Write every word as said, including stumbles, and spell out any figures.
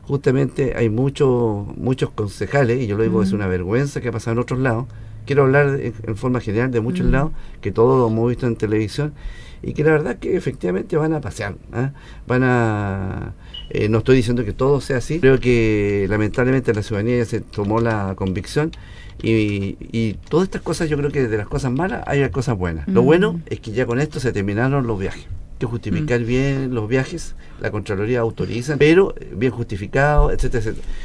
justamente hay muchos muchos concejales, y yo lo digo, mm. es una vergüenza que ha pasado en otros lados. Quiero hablar en, en forma general de muchos mm. lados, que todos lo hemos visto en televisión, y que la verdad que efectivamente van a pasear, ¿eh? van a... Eh, no estoy diciendo que todo sea así, creo que lamentablemente la ciudadanía ya se tomó la convicción, y, y todas estas cosas, yo creo que de las cosas malas hay cosas buenas. Mm. Lo bueno es que ya con esto se terminaron los viajes. Hay que justificar mm. bien los viajes, la Contraloría autoriza, pero bien justificado, etcétera, etcétera.